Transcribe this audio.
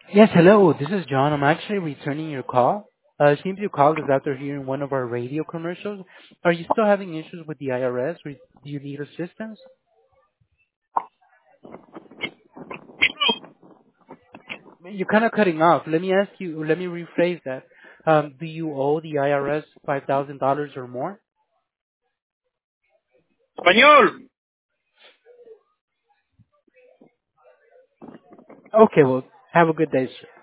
Yes, hello. This is John. I'm actually returning your call. It seems you called us after hearing one of our radio commercials. Are you still having issues with the IRS, or do you need assistance? You're kind of cutting off. Let me ask you. Let me rephrase that. Do you owe the IRS $5,000 or more? Español. Okay. Well, have a good day, sir.